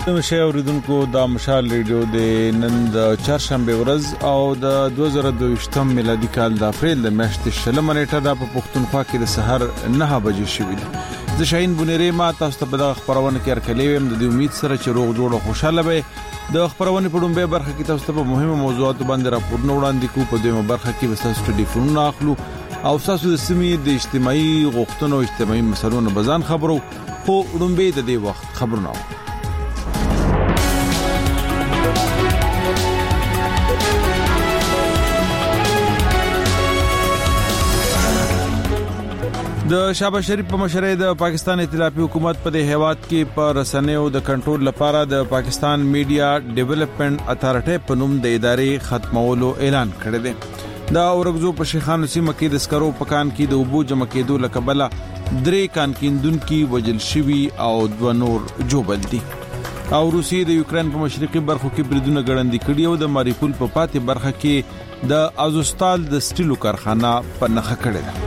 نمشه اوریدونکو د مشال ریډیو د نن د چهارشنبه ورځ او د 2022 میلادي کال د اپریل د میاشتې شلمه نیټه د پښتونخوا کې د سحر 9 بجې شوې ده. زه شاهین بونری ما تاسو ته په دغه خبرونه کې ارکلیم د امید سره چې روغ جوړ او خوشاله به د خبرونه په ډومبه برخه کې تاسو ته په مهمه موضوعاتو باندې راپورونه وړاندې کوو. په دویمه برخه کې به تاسو ټلیفونونه اخلو او تاسو د سیمې د اجتماعي غوښتنو او اجتماعي مسلونو بزان خبرو خو ډومبه د دې وخت خبرونه. د شهباز شریف په مشرۍ د پاکستان ائتلافي حکومت په دې هیواد کې په رسنیو د کنټرول لپاره د پاکستان میډیا ډیولپمنٹ اتھارټي په نوم د ادارې ختمولو اعلان کړی دی. دا اورګزو په شیخانو سیمه کې د سکرو پکان کې د اوبو جمع کېدو لکبله 3 کانکیندونکو وجل شوی او 2 نور جوبل دي. او روسیې د یوکرين په مشرقي برخو کې بریدونه ګړندې کړي او د ماریپول په پاتې برخه کې د ازوستال د سټیلو کارخانه په نخښه کړې ده.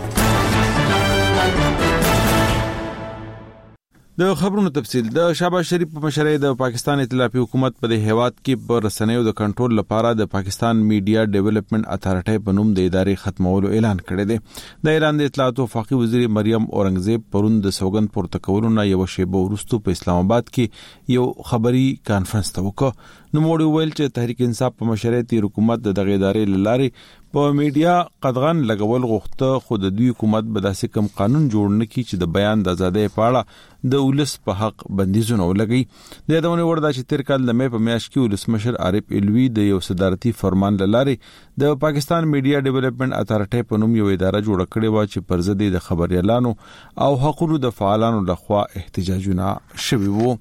د خبرونو تفصیل. د شهباز شریف په مشرۍ د پاکستان ائتلافي حکومت په دې هیواد کې په رسنیو د کنټرول لپاره د پاکستان میډیا ډیولپمنٹ اتھارټي په نوم د ادارې ختمولو اعلان کړی دی. د اعلان د اطلاعات او وفاقي وزیر مریم اورنګزیب پرون د سوګند پورته کولو نه یو شیبه وروسته په اسلام آباد کې یو خبري کانفرنس ته وکړ. نو موږ ویل چې تحریک انصاف په مشرۍ تیر حکومت د دغه ادارې لارې په میډیا قدغن لګول غوښته خو د دوی حکومت به داسې کم قانون جوړ نه کړي چې د بیان د ازادۍ په اړه د ولس په حق بندیزونه ولګي. د یادونه وردا چې تیر کال د مې په میاشت کې ولسمشر عارف الوی د یو صدارتي فرمان لارې د پاکستان میډیا ډیولپمنٹ اتھارټي په نوم یو اداره جوړ کړې و چې پر ضد د خبريالانو او حقوقو د فعالانو لخوا احتجاجونه شوي وو.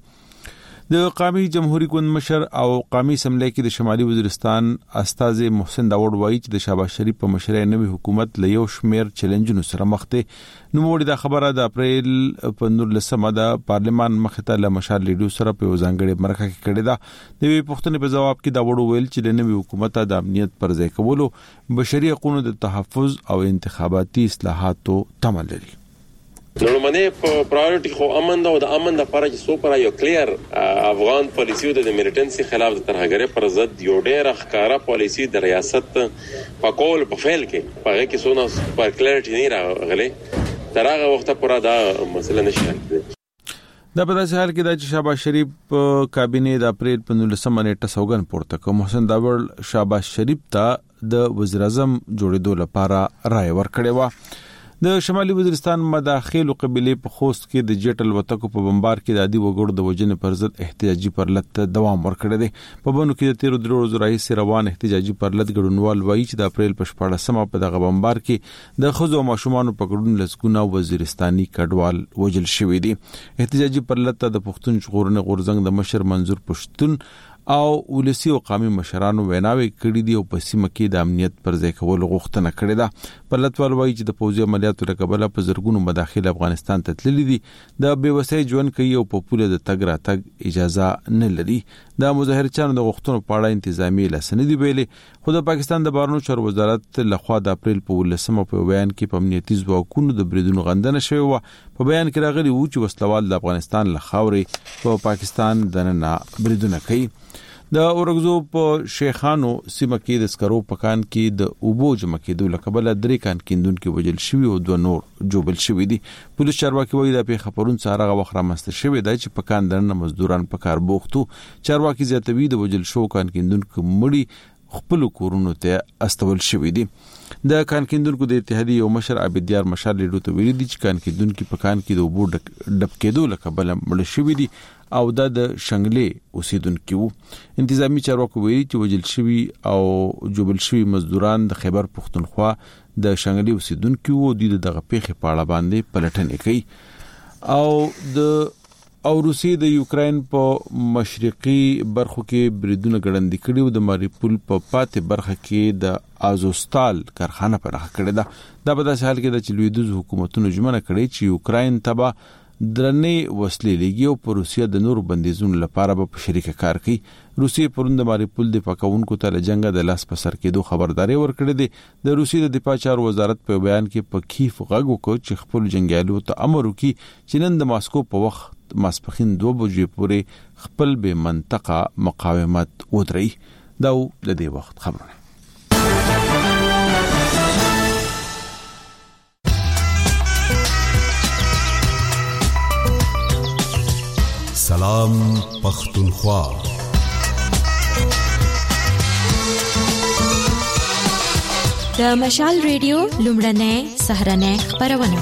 د قومي جمهوریت ګوند مشر او قومي اسمبلی کې د شمالي وزیرستان استاذ محسن داوود وایي چې د شهباز شریف په مشرۍ نوې حکومت له یو شمیر چیلنجونو سره مخ ده. نو موږ د خبره د اپریل په 19 د پارلیمان مخته له مشال لیډو سره په ځانګړي مرکه کې کړی دا. د وی پښتنې په جواب کې داوود ویل چې د نوې حکومت د امنیت پر ځای کولو بشري حقوقو د تحفظ او انتخاباتي اصلاحاتو تمه لري. نورمانه په پرایورټي خو امن دا او د امن د لپاره چې سو پر یو کلیر افغان پالیسی د ملیټنسي خلاف د ترهګرۍ پر ضد یو ډېر ښکارا پالیسی د ریاست په کول په فعل کې په کې سونه پر کلیرټی نه راغلي تر هغه وخت پورې دا مسله نشي حل کېدای. دا په داسې حال کې د شهباز شریف کابینه د اپریل په 19 نیټه سوګند پورته کوم. محسن داوود شهباز شریف ته د وزیر اعظم جوړېدو لپاره رائے ورکړې و. د شمالي وزیرستان مداخل قبيله په خوست کې د جټل وتکو په بمبار کې د عادي وګړو د وجنې پر ضد احتجاجي پرلط دوام ورکړی دی. په بونو کې د 13 ورځو راهیسې روان احتجاجي پرلط ګډونوال وایي چې د اپریل په 14مه په دغه بمبار کې د خزو او ماشومان په ګډون لسګونه وزیرستاني کډوال وجل شوی دي. احتجاجي پرلط د پښتون ژغورنې غورځنګ د مشر منظور پښتون او ولسی او قومي مشرانو ویناوي کړي دي او په سیمه کې د امنیت پر ځای کول غوښتنه کړې ده. پرلطوال وایي چې د پوځي عملیاتو لکبله په زرګونو مداخل افغانستان ته تللي دي. د بیوسۍ ژوند کوي او په پوله د تګ راتګ اجازه نه لري. د مظاهرچیانو د غوښتنو په اړه انتظامی لاسنې دی ویلي. خو د پاکستان د بهرنیو چارو وزارت لخوا د اپریل په 19 په بیان کې په امنیتي ځواکونو د بریدونو غندنه شوې و. په بیان کې راغلي و چې وسلوال د افغانستان له خاورې په پاکستان دننه بریدونه کوي. د اورګزو په شیخانو سیمه کې د سکرو پکان کې د اوبو جمع کېدو لکبله 3 کانکیندونکو وجل شوی او 2 نور جوبل شوی دي. پولیس چارواکي وایي د پیښه پرون سره وخت رامسته شوی دی چې پکان دننه مزدوران په کار بوختو. چارواکي زیاتوي د وجل شو کانکیندونکو مړي خپل کورونو ته استول شوی دي. د کانکیندونکو د اتحادیې یو مشر عبدیار مشال لیډو ته ویلي دي چې کانکیندونکو پکان کې د اوبو ډب کېدو لکبله مړ شوی دي او د شنګلې اوسیدونکو وو. انتظامی چارواکو ویلي چې وجل شوی او جوبل شوی مزدوران د خیبر پښتونخوا د شنګلې اوسیدونکو وو. د دغه پیښې په اړه باندې پلټنې کوي او روسیې د یوکرين په مشرقي برخو کې بریدونه ګړندې کړي او د ماریپول په پاتې برخه کې د ازوستال کارخانه په نخښه کړې ده. دا په داسې حال کې د چلویدوز حکومتونو ژمنه کړې چې یوکرين تبا درنې وسلې لګي او په روسیا د نور بندیزونو لپاره به په شریکه کار کوي. روسیې پروند ماریپول د پکاونکو ته لجنګ د لاس په سر کېدو خبرداري ورکړې ده. د روسیې د دفاع چارو وزارت په بیان کې په کیف غږ وکړ چې خپل جنگیالو ته امر وکړي چې نن د ماسکو په وخت ماسپخین 2 بجې پورې خپل به منطقه مقاومت ودري. دا د دې وخت خبرونه. سلام پختونخوا. د مشال ریډیو لومړنۍ سهرنۍ خبرونه.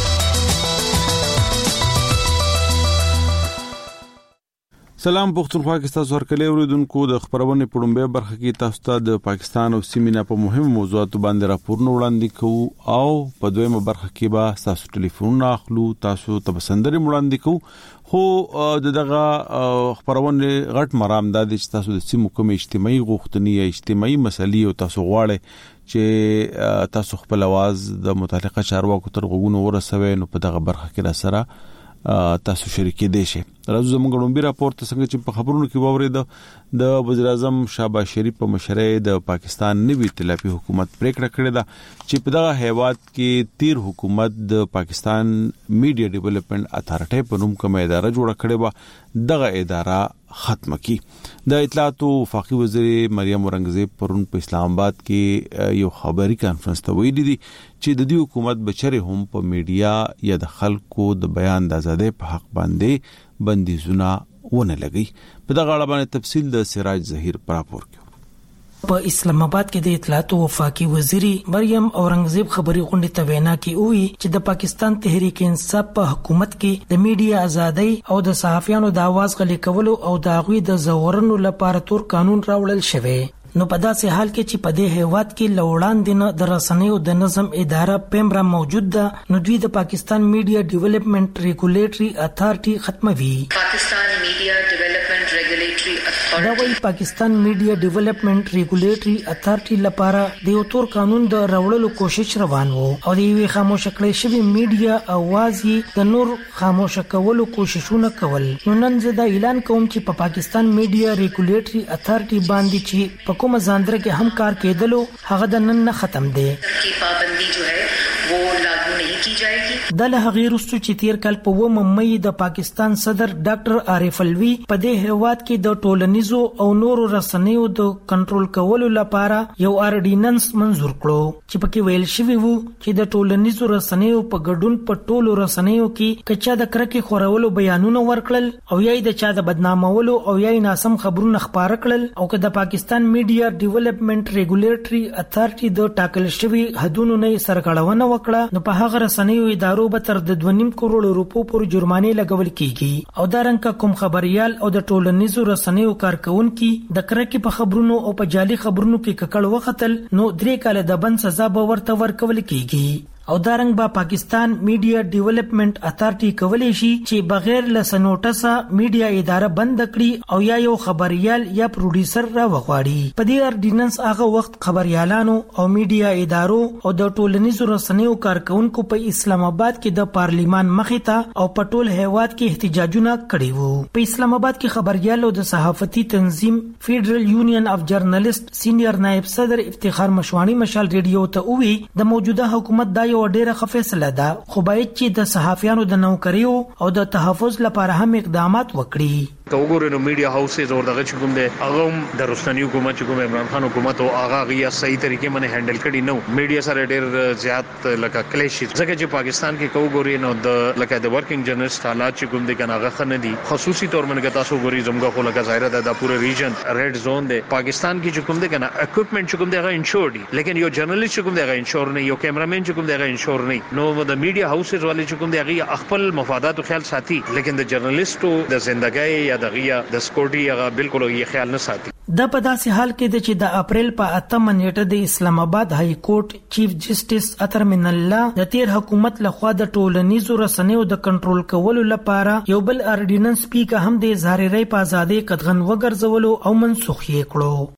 سلام پختونخوا کې تاسو ورکلې اوریدونکو د خبرونه په لومړی برخه کې تاسو ته د پاکستان او سیمه په مهمو موضوعاتو باندې راپورونه وړاندې کوو او په دویمه برخه کې به تاسو ټلیفون اخلو، تاسو ته بسندري وړاندې کوو. خو دغه خبرونه غټ مرام د تاسو د سیمو کوم اجتماعي غوښتنې یا اجتماعي مسلې او تاسو غواړئ چې تاسو خپل आवाज د متعلقه چارواکو تر غوږونو ورسوي، نو په دغه برخه کې را سره تاسو شریکې دي شي. راځو زموږ لومبي راپورټ څنګه چې په خبرونو کې واورید د وزیر اعظم شهباز شریف په مشرۍ د پاکستان نوي ائتلافي حکومت پریکړه کړې ده چې په دغه هیواد کې تیر حکومت د پاکستان میډیا ډیولپمنٹ اتھارټي په نوم کومه اداره جوړه کړې و، دغه اداره ختم کی. د اطلاعات او وفاقي وزیر مریم اورنګزیب پرون په اسلام آباد کې یو خبري کانفرنس ته ویلي دي چې د دې حکومت بچره هم په میډیا یا د خلکو د بیان د ازادۍ په حق باندې بندیزونه ونه لګي. په دغه اړه باندې تفصیل د سراج ظهیر پر راپور کې. په اسلام آباد کې د اطلاعات او وفاقي وزیر مریم اورنګزیب خبري غونډه ته وینا کې وی چې د پاکستان تحریک انصاف په حکومت کې د میډیا ازادۍ او د صحافیانو د आवाज غلي کولو او د غوي د زورونو لپاره تور قانون راوړل شوی. نو په داسې حال کې چې په دې هیواد کې لوړان دینه د رسنیو د نظم اداره پیمرا موجود ده، نو دوی د پاکستان میډیا ډیولپمنٹ ریګولیټری اتھارټي ختموي. پاکستان میډیا ډیولپمنٹ ریګولیټری اتھارټي دا وایي پاکستان میډیا ډیولپمنٹ ریګولیټری اتھارټي لپاره د یو تور قانون د راوړلو کوشش روان وو او د یوې خاموش کړې شوی میډیا اواز یې د نور خاموش کولو کوششونه کول. نو نن زه دا اعلان کوم چې په پاکستان میډیا ریګولیټری اتھارټي باندې چې په کومه ځاندره کې هم کار کېدلو هغه د نن نه ختم دی. کی پابندی جو ہے وہ لاگو نہیں کی جائے گی. د له غیر رستو چې تیر کال په 9 مې د پاکستان صدر ډاکټر عارف الوی په دې هیواد کې د ټولنیزو او نورو رسنیو د کنټرول کولو لپاره یو اورډیننس منزور کړو چې پکې ویل شوی وو چې د ټولنیزو رسنیو په ګډون په ټولو رسنیو کې کچا د کرکې خورولو بیانونه ورکړل او یا د چا د بدنامولو او یا ناسم خبرونه خبره کړل او که د پاکستان میډیا ډیولپمنٹ ریګولیټری اتھارټي د ټاکل شوی حدونو نه سرغړونه وکړه، نو په هغه رسنیو ادارو به تر د 2.5 کروڑ روپو پورې جرمانه لګول کیږي. او دا رنګه کوم خبريال او د ټولنیزو رسنیو کارکونکو د کرکې په خبرونو او په جعلي خبرونو کې ککړ وختل، نو 3 کاله د بند سزا به ورته ورکول کیږي. او دارنګ با پاکستان میډیا ډیولپمنٹ اتھارټي کولای شي چې بغیر له سنوټسه میډیا اداره بند کړي او یا یو خبريال یا پروډوسر را وغواړي. په دې اورډیننس هغه وخت خبريالانو او میډیا ادارو او د ټولنیزو رسنیو کارکونکو په اسلام آباد کې د پارلیمان مخې ته او په ټول هیواد کې احتجاجونه کړي وو. په اسلام آباد کې خبريال او د صحافتي تنظیم فیډرل یونین اف جرنالست سینیئر نائب صدر افتخار مشوانی مشال ریډیو ته وی د موجوده حکومت د یو ډیره خفیصله ده، خو باید چې د صحافیانو د نوکریو او د تحفظ لپاره هم اقدامات وکړي. وګورئ نو میډیا هاوسز او دغه چې کوم دی هغه د رستنی حکومت چې کوم عمران خان حکومت او هغه غیا صحیح طریقې باندې هندل کړي نو میډیا سره ډېر زیات لکه کلیش ځکه چې پاکستان کې وګورئ نو د لکه د ورکینګ جرنالست حالات چې کوم دی کنه هغه خنه دي خصوصي تور باندې تاسو ګوري زموږ خو لکه ظاهر ده د پوره ریجن ریډ زون دی. پاکستان کې چې کوم دی کنه اکوپمنٹ چې کوم دی هغه انشور دي، لیکن یو جرنالست چې کوم دی هغه انشور نه، یو کیمرامین چې کوم دی هغه انشور نه. نو د میډیا هاوسز والے چې کوم دی هغه خپل مفادات خیال ساتي، لیکن د جرنالستو د ژوندۍ یا دغه د سکورټي هغه بالکل یې خیال نه ساتي. د په داسې حال کې چې د اپریل په 8 نیټه د اسلام آباد های کورټ چیف جسټس اطهر من الله د تیر حکومت لخوا د ټولنیزو رسنیو د کنټرول کولو لپاره یو بل اورډیننس پیکه هم د اظهار رای په ازادۍ قدغن وګرځولو او منسوخ یې کړو.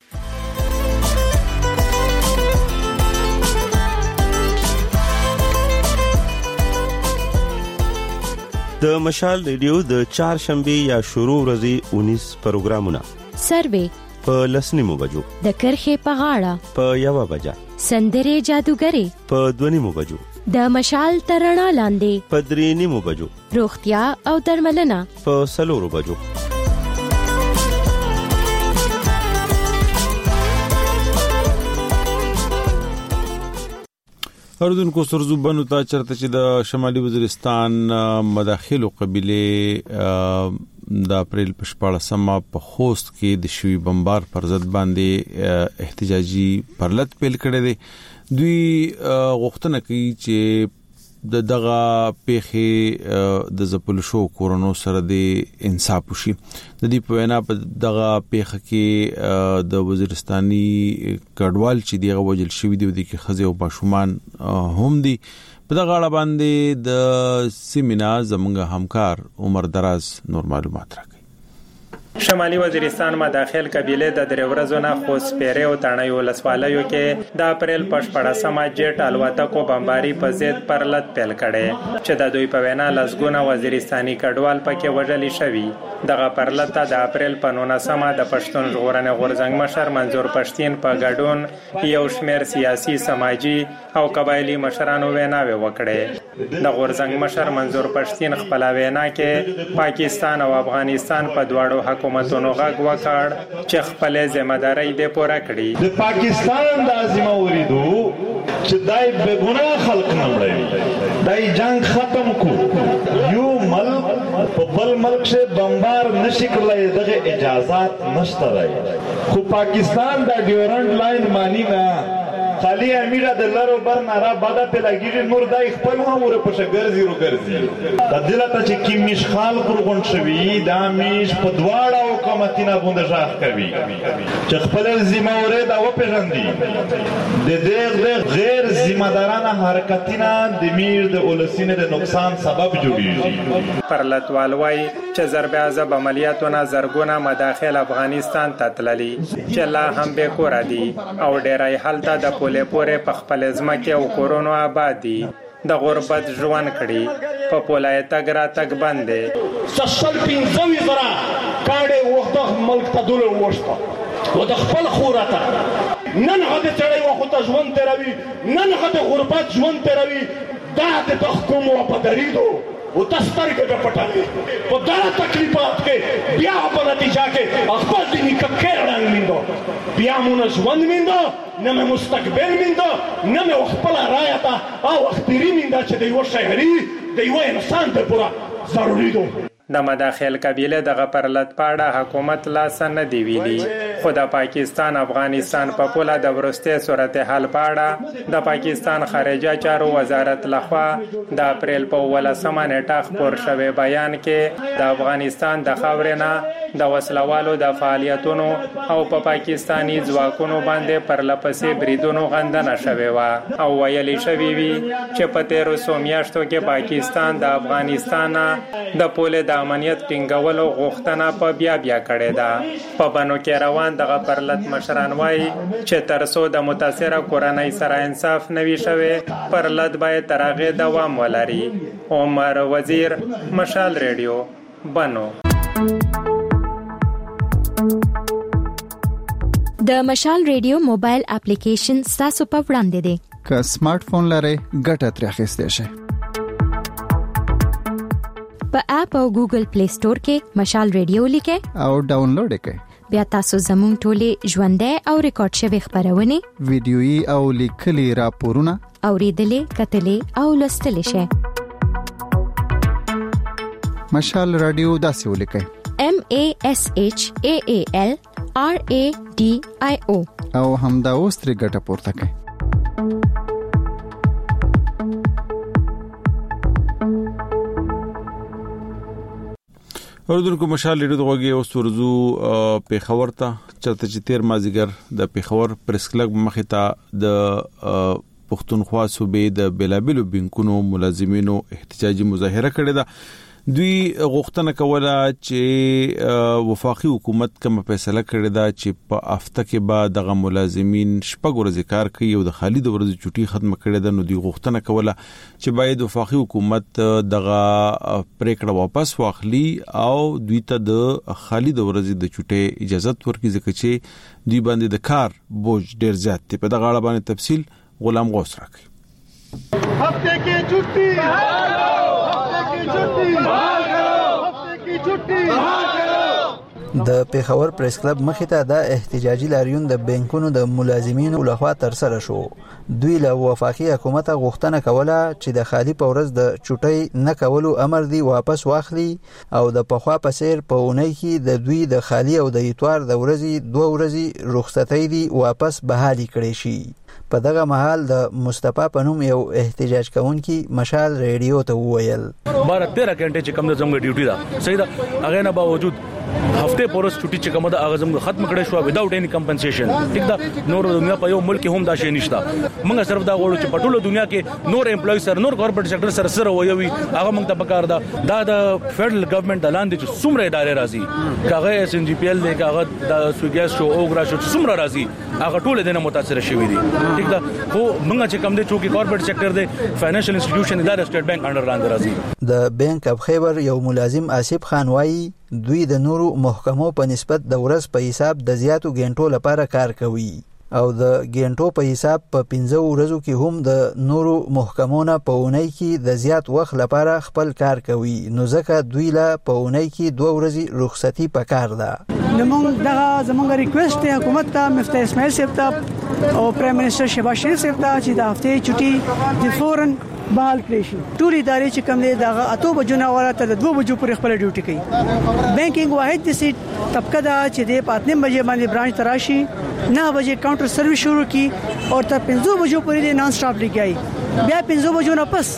د مشال ریډیو د چهارشنبه یا شروع ورځې 19 پروګرامونه سروې په لسنیمو بجو د کرخې په غاړه په 1 بجه سندرې جادوګري په 2 بجو د مشال ترڼا لاندې په 3 بجو روغتیا او درملنه په 4 بجو اردوونکو سرزوبانو ته چرته چې د شمالي وزیرستان مداخلو قبيله د اپریل په 14مه په خوست کې د شوی بمبار پر ضد باندې احتجاجي پرلط پیل کړی دی دوی غوښتنه کوي چې دغه پیخي د زپل شو کورونو سره د انصاف وشي د دې په وینا په دغه پیخه کې د وزیرستاني کډوال چې دیغه وجل شوی دی د خزه او باشومان هم دي په دغه اړه باندې د سیمینا زموږ همکار عمر دراز نور معلومات راکړي شمالي وزیرستان مداخل قبيله د درورزو نه خوسپيره او تڼيو ولسوالیو کې د اپریل په 14مه جټ الوتکو بمباري په ضد پرلط پیل کړي چې د دوی په وینا لزګونه وزیرستاني کډوال پکې وژل شوی دغه پرلط د اپریل په 19مه د پښتون ژغورنې غورځنګ مشر منظور پښتين په ګډون یو شمېر سیاسي سماجی او قبایلی مشرانو ویناوي وکړي د غورځنګ مشر منظور پښتين خپل وینا کې پاکستان او افغانستان په دواړو حکومتونو غږ وکړ چې خپل ځمېداري دې پوره کړي د پاکستان د ازمه وریدو چې دای به ګناه خلق نه مړوي دای جنگ ختم کو یو ملک په بل ملک شه بمبار نشي کولای دغه اجازهات نشته راي خو پاکستان د ډیورنټ لاین مانی نه خالی امیره د لارو بر نارا بادا په لګیږي نور دای خپل هم ور په شګرزي رو ګرځي د دلته چې کی مشخال قربان شوی دا میش په دواړه حکومتینه باندې ځاخ کوي چې خپل ذمہ ورې دا و پیژندي د دې غیر ذمہ دارانه حرکتینه د میر د اولسینه د نقصان سبب جوړیږي پرلطوال وای چې ضرب عذاب عملیاتونه زرګونه مداخل افغانستان ته تللي چې لا هم به کور دي او ډیرای حالت د له پورې په خپل ځمکه او کورونو آبادی د غربت ژوند کړي په پولای تګ را تګ باندې سسل پینځوي زرا کاړې وخت ملک ته دول وشته و د خپل خوراته نن هغه تړي وخت ژوند تروي نن هغه غربت ژوند تروي دا د تحکم او پدریدو و تستر کې په پټه په دا تکلیفات کې بیا په نتیجه کې خپل دې نککې رنګ میندو بیا مونږ ژوند میندو نه مې مستقبل میندو نه مې خپل رايته او خپري میندا چې دی و شهري دی و انسان ته پورا ضروري دو د مداخل قبيله دغه پرلط پاړه حکومت لاس نه دی ویلي خو د پاکستان افغانستان په پوله د ورسته صورتحال پاړه د پاکستان خارجه چارو وزارت لخوا د اپریل په 18مه نیټه خبر شوی بیان کې د افغانستان د خاورینه د وسلوالو د فعالیتونو او په پاکستانی ځواکونو باندې پرلپسې بریدونو غندنه شوی و او ویلي شوی وی چې په 1300 میاشتو کې پاکستان د افغانستان د پوله د امنیت ټینګولو غوښتنه په بیا کړې ده په بنو کې روان دغه پرلط مشران وایي چې ترڅو د متاثره کورنۍ سره انصاف نوي شوی پرلط باید تر هغه دوام ولري عمر وزیر مشال ریډیو بنو د مشال ریډیو موبایل اپلیکیشن تاسو په وړاندې دی که سمارټ فون لرئ ګټه ترې اخیستئ شئ په اپ او ګوګل پلی سٹور کې مشال ریډیو لیکئ او ډاونلوډ کړئ بیا تاسو زموږ ټولې ژوندۍ او ریکارډ شوی خبرونه ویډیويي او لیکلي راپورونه اوریدلې کتلې او لوستلې شئ مشال رادیو داسې ولیکئ MASHAALRADIO او همدا اوس ترې ګټه پورته کړئ اردوونکو مشال ریډیو دغه اوس ورزو په خبر ته چرته چې 13 مازیګر د پیښور پریس کلب مخې ته د پښتونخوا صوبې د بلابلو بانکونو ملازمینو احتجاجي مظاهره کړې ده دوی غوښتنه کوله چې وفاقي حکومت کوم فیصله کړې ده چې په هفته کې به دغه ملازمین شپږ ورځې کار کوي او د خالي د ورځې چټي ختم کړې ده. نو دوی غوښتنه کوله چې باید وفاقي حکومت دغه پریکړه واپس واخلي او دوی ته د خالي د ورځې د چټي اجازه ورکړي ځکه چې دوی باندې د کار بوج ډیر زیات دی. په دغه اړه باندې تفصیل غلام غوث راکړي. हफ्ते की छुट्टी हफ्ते की छुट्टी हफ्ते की छुट्टी د پیښور پریس کلب مخې ته د احتجاجي لاریون د بانکونو د ملازمینو لخوا تر سره شو. دوی له وفاقي حکومت غوښتنه کوله چې د خالي په ورځ د چټي نه کولو امر دی واپس واخلي او د پخوا په څیر په اونۍ کې د دوی د خالي او د اتوار د ورځې 2 ورځې رخصتۍ دی واپس بحالي کړي شي. په دغه مهال د مصطفی پنوم یو احتجاج کوونکی مشال ریډیو ته وویل 12-13 غنټه چې کوم د زموږ ډیوټي ده صحیح ده هغه نه باوجود هفته پورس چټي چې کومه د اغه زموږ ختم کړي شو وداوټ اني کمپنسیشن ټیک ده. نور دنیا په یو ملک هم دا شي نشته. موږ صرف دا غواړو چې په ټوله دنیا کې نور امپلوي سره نور کارپوریټ سېکټر سره سره وایوي هغه موږ ته پکار ده. دا د فدرل ګورنمنت د لاندې چې څومره ادارې راځي کاغه اس ان جی پی ال دی کاغه د سوګیاس شو اوګرا شو څومره راځي هغه ټول دنه متاثر شوی دي ټیک ده. خو موږ چې کوم دي چې کارپوریټ سېکټر دی فاینانشل انسټیټیوشن د سټیټ بانک انډر لاندې راځي. د بانک اف خیبر یو ملازم آصف خان وایي دوی د نورو محکمو په نسبت د ورځ په حساب د زیاتو غنټو لپاره کار کوي او د غنټو په حساب په 15 ورځو کې هم د نورو محکمو نه په اونۍ کې د زیات وخت لپاره خپل کار کوي. نو ځکه دوی لا په اونۍ کې 2 ورځې رخصتي پکار ده. نمونږ دغه زمونږ ریکوست ته حکومت ته مفتي اسماعیل صاحب ته او پرایم منسٹر شهباز شریف صاحب ته چې د هفته چټي د فورن بحال کړی شي. ټول ادارې چې کوم دي دغه 8 بجو نه وراته د 2 بجو پر خپل ډیوټي کوي. بانکینګ واحد د سیټ طبقه دا چې د 5 بجې باندې برانچ تراشي 9 بجې کاونټر سرویس شروع کی او تر 5 بجو پورې د نان سټاپ لګي. بیا 5 بجو نه پس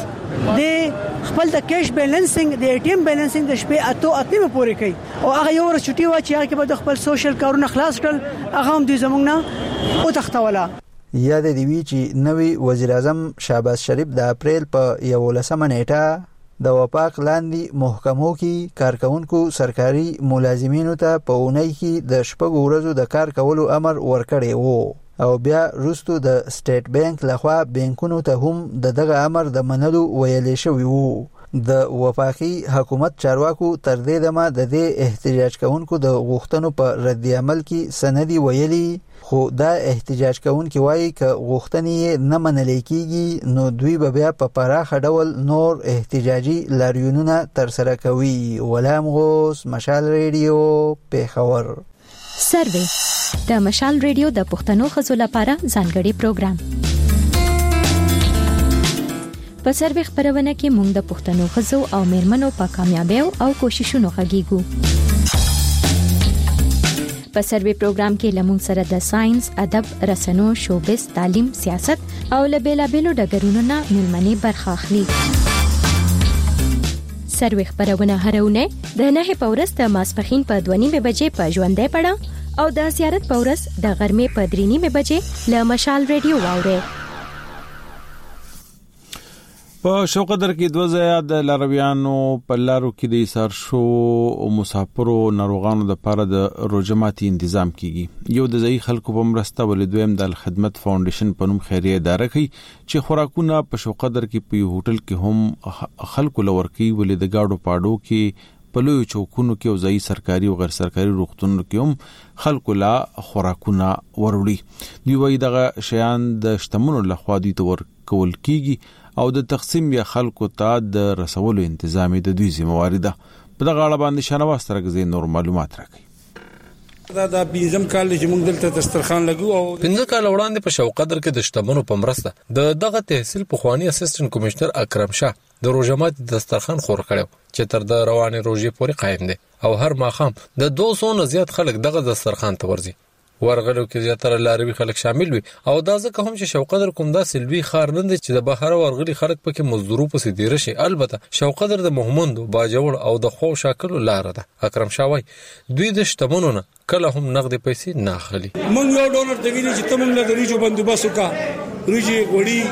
د خپل د کیش بیلانسینګ د ای ټی ایم بیلانسینګ د شپې 8 پورې کوي او هغه یو ورځ چټي و چې هغه کې به خپل سوشل کارونه خلاص کړل هغه هم د زمونږ نه او تختوله. یاد دی وی چې نوی وزیر اعظم شهباز شریف د اپریل په 11 نیټه د وفاق لاندې محکمو کې کارکونکو سرکاري ملازمینو ته په اونۍ کې د شپږ ورځو د کار کولو امر ورکړی وو او بیا وروسته د سټیټ بانک لخوا بانکونو ته هم دغه امر د منلو ویلې شوی وو. د وفاقي حکومت چارواکو تر دې دمه د دې احتجاج کوونکو د غوښتنو په رد عمل کې سندي ویلي خو دا احتجاج کوونکي وایي ک غوښتنې نه منل کېږي نو دوی به بیا په پراخه ډول نور احتجاجي لاریونونه تر سره کوي. غلام غوث مشال ریډیو پیښور. سروې د مشال ریډیو د پښتنو خزو لپاره ځانګړي پروګرام. په سروې خبرونه کې موږ د پښتنو خزو او میرمنو په کامیابیو او کوششونو غږیږو. په سروې پروګرام کې لمون سره د ساينس، ادب، رسنو، شوبز، تعلیم، سیاست او لبیلابیلو ډګرونو نه ملمنې برخه اخلي. سروې خبرونه هرونه د 9 پورس د ماسپخین په 2:30 بجې په ژوندۍ پړه او د زیارت پورس د غرمې په 3:30 بجې له مشال ریډیو واوري. په شوقدر کې 2000 د لارویانو په لارو کې د ایثار شو او مسافرو ناروغانو د لپاره د روجماتي تنظیم کیږي. یو د ځای خلکو په مرسته ولدویم د خدمت فاونډیشن په نوم خیریه اداره کوي چې خوراکونه په شوقدر کې په هوټل کې هم خلکو لور کوي ولې د گاډو پاډو کې په لوی چوکونو کې او ځای سرکاري او غیر سرکاري روغتونونو کې هم خلکو لا خوراکونه وروړي. دوی وایي دغه شیان د شتمنو لخوا دوی ته ورکول کیږي او د تقسیم یا خلکو ته د رسولو تنظیم د دوی ذمہواری ده. په دغه اړه باندې شنواز ترغزي نور معلومات راکړي. دا بيزم کال چې موږ دلته دسترخوان لګو او 15 کال وړاندې په شوقدر کې د شتمنو په مرسته د دغه تحصیل پخوانی اسسټنټ کمشنر اکرم شاه د روجمات دسترخوان خور کړو چې تر د رواني روزي پورې قائم دي او هر ماخام د 200 نه زیات خلک دغه دسترخوان ته ورځي. ورغلو کې زیاتره لاروي خلک شامل وي او دا ځکه هم چې شوقدر کوم دا سلوي خار نه دي چې د بهر ورغلي خلک پکې مزدورو پسې دی رشي. البته شوقدر د محمد باجوړ او د خو شاکل لار ده. اکرم شاوي دوی د شتمنو نه کله هم نقد پیسې نه اخلي. موږ یو ډونر د ویلي چې تمنګ له ریجو بندوبست وکا ریجی وړي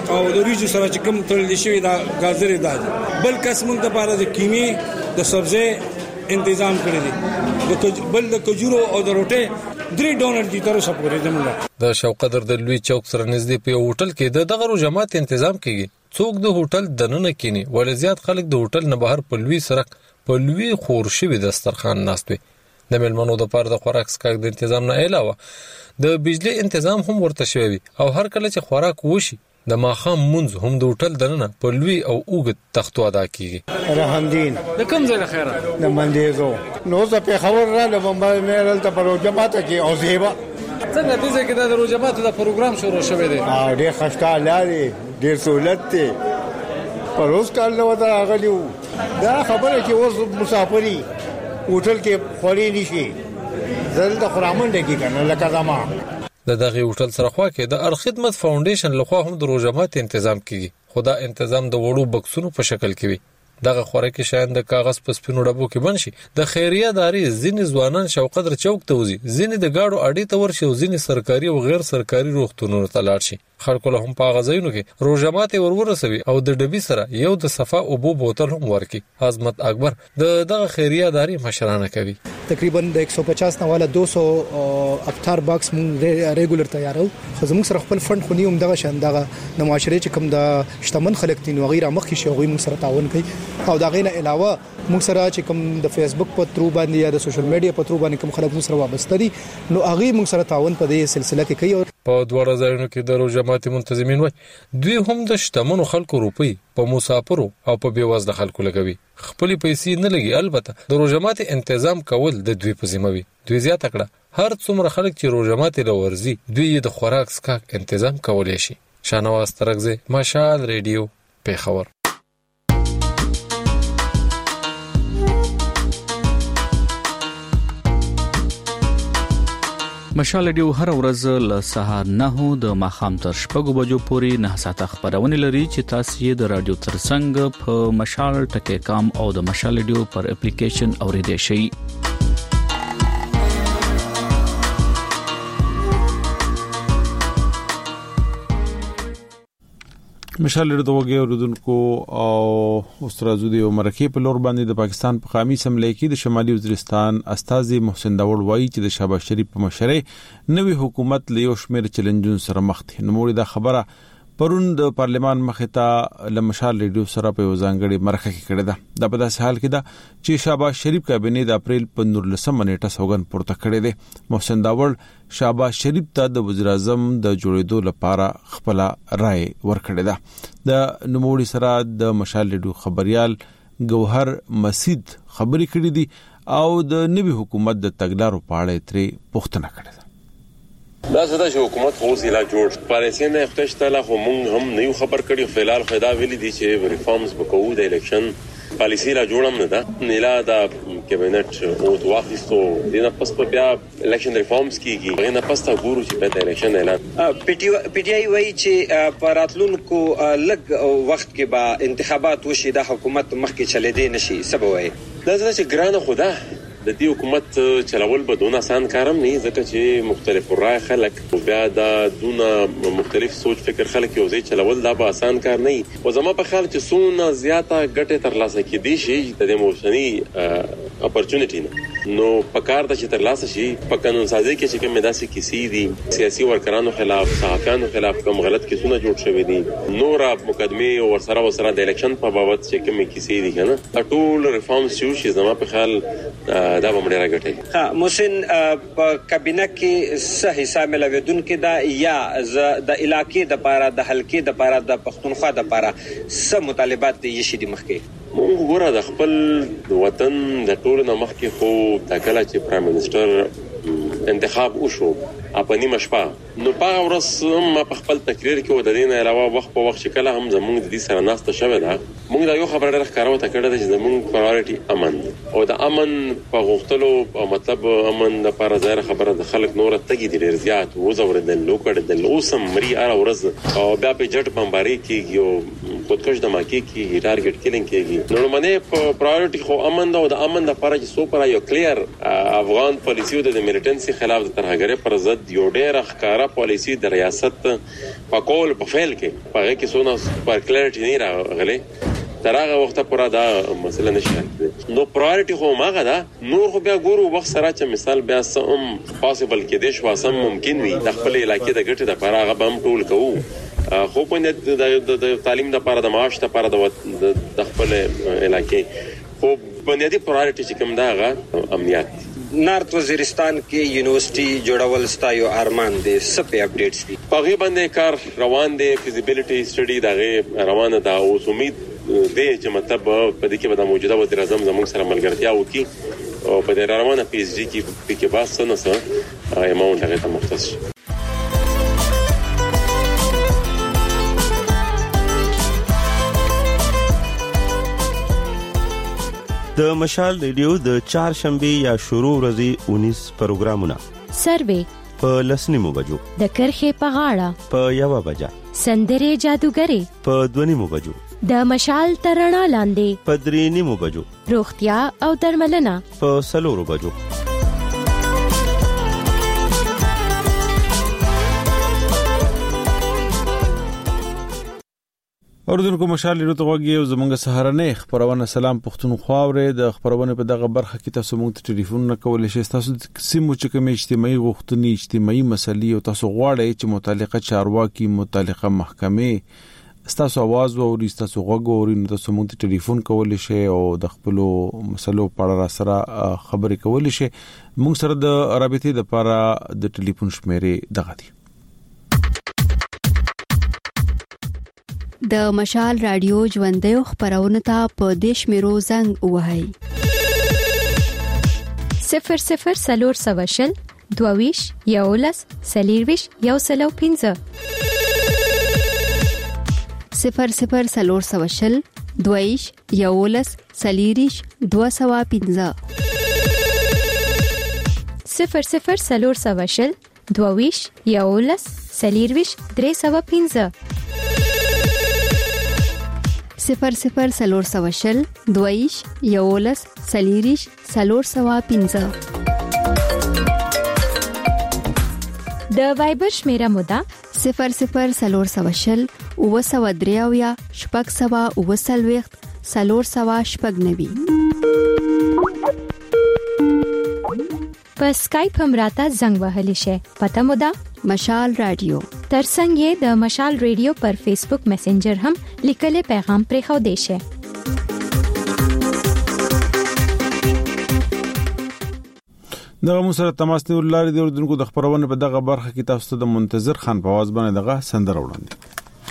او د ریجو سره چې کوم تړل شي دا غازر داد بل قسم د پاره د کیمی د سبزی تنظیم کړی دی بل د کجورو او د روټه 3 ډونر دي تر اوسه پورې زموږ د شوقدر د لوی چوک سره نږدې په هوټل کې دغه روجمات تنظیم کیږي څوک د هوټل دننه کینی ولې زیات خلک د هوټل نه بهر په لوی سرک په لوی خورشي دسترخوان ناستوي د ملمنو د پاره د خوراک سکاک د تنظیم نه علاوه د بجلی تنظیم هم ورته شوی او هر کله چې خوراک وشي د ماخام منځ هم د هوټل دننه په لوی او اوږد تختو ادا کیږي رحمدین د کوم ځای خیره د مندیزو نو زه په خبر را لبمبای مې رل ته پروجمات کې او زیبا څنګه دې ځکه د روجمات د پروګرام شروع شوه دی ډېر خوشاله لري ډېر سہولت دی پروس کال نو دا غلیو دا خبره چې اوس مسافری هوټل کې خوري نشي زل د خرامن دګی کنه لکه زما د دغه هوټل سره خوا کې د الخدمت فاونډیشن لخوا هم د روجمات تنظیم کیږي خدا تنظیم د وړو بکسونو په شکل کې وي دغه خوراکي شیان د کاغذ په سپینو ډبو کې بنشي د خیریه داري ځینې ځوانان شوقدر چوک ته وځي ځینې د گاډو اډې ته ورشي او ځینې سرکاري او غیر سرکاري روغتونونو ته لاړ شي خلکو له هم په غزاینو کې روجمات ورورسوي او د ډبي سره یو د صفا او بو بوتل هم ورکي عظمت اکبر دغه خیریه داري مشرانه کوي تقریبا د 150 نه والا 200 افطار باکس مونږ ریګولر تیارو خو زموږ سره خپل فند خو نیوم دغه شان دغه د معاشري چې کوم د شتمن خلک دي نو غیر مخکې شوی موږ سره تعاون کوي او دا غینه علاوه موږ سره چې کوم د فیسبوک په ترو باندې یا د سوشل میډیا په ترو باندې کوم خلک موږ سره وابسته دي نو هغه موږ سره تعاون په دې سلسله کې کوي په دوه ځایونو کې د روجمات منتظمین وای دوی هم د شتمنو خلکو روپی په مسافرو او په بیوزله خلکو لګوي خپل پیسې نه لګي البته د روجمات تنظیم کول د دوی په ذمہ وي دوی زیات کړه هر څومره خلک چې روجمات لورزي دوی د خوراک سکاک تنظیم کولای شي شانواز ترغزه مشال ریډیو پیښور مشال ریډیو هر ورځ له سهار 9 د ماخام تر شپږو بجو پورې 9 ساعته خبرونه لري چې تاسو یې د رادیو ترڅنګ په مشال ټکی کام او د مشال ریډیو پر اپلیکیشن اوریدئ شئ مشال ریډیو وګړي اوردونکو او استرازو دی مرکه په لور باندې د پاکستان په قومي اسمبلی کې د شمالي وزیرستان استاذي محسن داوود وایي چې د شهباز شریف په مشرۍ نوې حکومت له یو شمېر چیلنجونو سره مخ دي نو موږ دا خبره پرون د پارلمان مخې ته له مشال ریډیو سره په ځانګړي مرکه کې کړې ده د په داسې حال کې ده چې شهباز شریف کابینه د اپریل په 19 نیټه سوګند پورته کړې ده محسن داوود شهباز شریف ته د وزیر اعظم د جوړېدو لپاره خپل رائے ورکړې ده د نوموړي سره د مشال ریډیو خبريال ګوهر مسید خبري کړې دي او د نوي حکومت د تګلارو په اړه ترې پوښتنه کړې ده دا څه چې حکومت خو سیلا جوړ پالیسي نه اختشتاله خو مونږ هم نه خبر کړی فلال خدا ویلي دي چې ریفارمز وکړو د الیکشن پالیسي لا جوړم نه ده نیلا دا کابینټ او واخیستو دینه پس په بیا الیکشن ریفارمز کیږي نه پس تا ګورو چې په الیکشن اعلان پی ټی آی وایي چې پراتلونکو لګ وخت کې به انتخابات وشي د حکومت مخکې چلې دي نشي سبب وایي دا چې ګرانه خدا د دې حکومت چلول به دون آسان کارم نه ځکه چې مختلف رائے خلک بیا دا دون مختلف سوچ فکر خلک یو ځای چلول دا به آسان کار نه او زما په خیال چې سونه زیاته ګټه ترلاسه کېدي شي د موشنی اپورتونټی نو پکار د چې ترلاسه شي په قانون سازي کې چې کوم داسې کیسې دي سیاسي ورکرانو خلاف صحافیانو خلاف کوم غلط کیسونه جوړ شوی دي نور مقدمه او سره د الیکشن په بابت چې کوم کیسې دي کنه ټول ریفارمز شي زما په خیال دا به مړه راګټي ها محسن په کابینه کې صحیح حساب ملویدون کې دا یا د علاقې د پاره د حلقې د پاره د پښتونخوا د پاره سم مطالبات دي شي د مخکې مونږ ګوره د خپل وطن د ټولو نه مخکې خو د کله چې پرایم منسٹر انتخاب وشو اپنی مشپا نو په ورځ ما په خپل تقریر کې و د دین علاوه وخت په وخت شکل هم زموږ د دې سره ناسته شوه دا مونږ دا یو خبره راخکارو ته کړه چې زموږ پرایورټي امن او د امن په غوښتلو او مطلب امن د لپاره ځای خبره د خلک نور تګي دي ډیر زیات وزور د لوکړ د اوسم مری اره ورځ او بیا په جټ بمباري کېږي خودکش دماکي کې ټارګټ کیلینګ کېږي نو منه پرایورټي خو امن دا او د امن د لپاره چې سو پر یو کلیر افغان پالیسی د ملیټنسي خلاف د ترهګرۍ پر ضد یو ډېر ښکارا پالیسی د ریاست په کول په فعل کې په کې سونه پر کلیریټي نه راغلي ترغه وخت پورا دا مسله نشته نو پرایورټي خو ماغه دا نور خو بیا ګورو وخت سره چې مثال بیا سم پاسبل کې د شواسم ممکن وي د خپل علاقې د ګټه د پراغه بم ټول کوو خو په د تعلیم د لپاره د معاش لپاره د خپل علاقې خو بنیادی پرایورټي چې کوم دا امنیت نارت وزیرستان کې یونیورسيټي جوړول ستایو ارمان دي سپه اپډیټس دي په باندې کار روان دي فیزیبিলিټي سټډي دغه روانه دا اوس امید دې چې مطلب په دې کې به د موجوده وزیر اعظم زموږ سره ملګرتیا وکړي او په دې روانه پی ایچ ډي کې بس سنسه اماونت هغه ته مختص شي د مشال ریډیو د چهارشنبه یا شروع ورځې 19 پروګرامونه سروې په لسنیمو بجو د کرخه په غاړه په یو بجا سندره جادوګری په دونیمو بجو د مشال ترڼا لاندې په درېنیمو بجو روغتیا او درملنه په سلورو بجو اوردونکو مشال ریډیو ته غوږی او زمونږ سهارنه خبرونه سلام پښتونخوا اوره د خبرونه په دغه برخه کې تاسو موږ ته ټلیفون نه کولای شئ تاسو سیمو چې کوم اجتماعي غوښتنې اجتماعي مسلې او تاسو غواړئ چې متعلقه چارواکي متعلقه محکمې تاسو आवाज ووري تاسو غوږ ووري نو تاسو موږ ته ټلیفون کولای شئ او د خپل مسلو په اړه سره خبرې کولای شئ موږ سره د رابطې لپاره د ټلیفون شمیرې دغه دي د مشال رادیو ژوندې خبرونه ته په دیش میرو زنګ وهاي 00 سلور سواشل دوويش یولس سلیرويش یو سلو 15 00 سلور سواشل دوويش یولس سلیریش 215 00 سلور سواشل دوويش یولس سلیرويش 315 00 سلور سواشل دویش یولس سلیریش سلور سوا 15 د وایبر شمیره مودا 00 سلور سواشل او سوا دریاویا شپږ سوا او سلويخت سلور سوا شپږ نوي په سکایپ هم راته زنګ وهلی شي پته مودا مشال رادیو ترڅنګ د مشال ریډیو پر فیسبوک میسنجر هم لیکل پیغام پرې خو دی شي دغه مو سره تماس نیول لري د اردوونکو د خبرونه په دغه برخه کې تاسو ته د منتظر خان په आवाज باندې دغه سندره وړاندې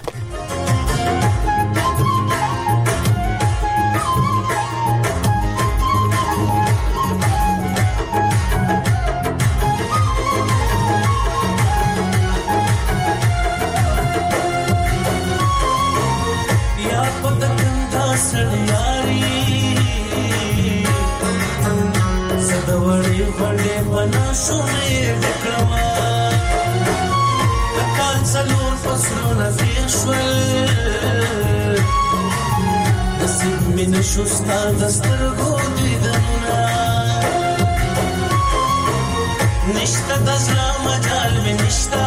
شوستا دسترګو دیدنونه نشته د زړه مجال مې نشته